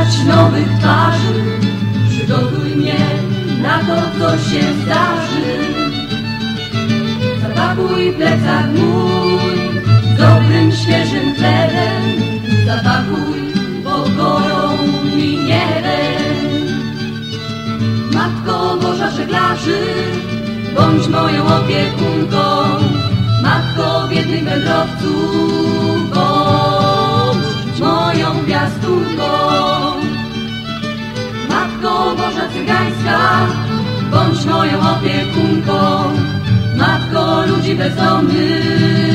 spotkać nowych twarzy. Przygotuj mnie na to, co się zdarzy. Zapakuj plecak mój dobrym, świeżym chlebem. Zapakuj pokorą i niebem. Matko Boża żeglarzy, bądź moją opiekunką. Matko biednych wędrowców, bądź moją piastunką. Matko Boża cygańska, bądź moją opiekunką. Matko ludzi bezdomnych,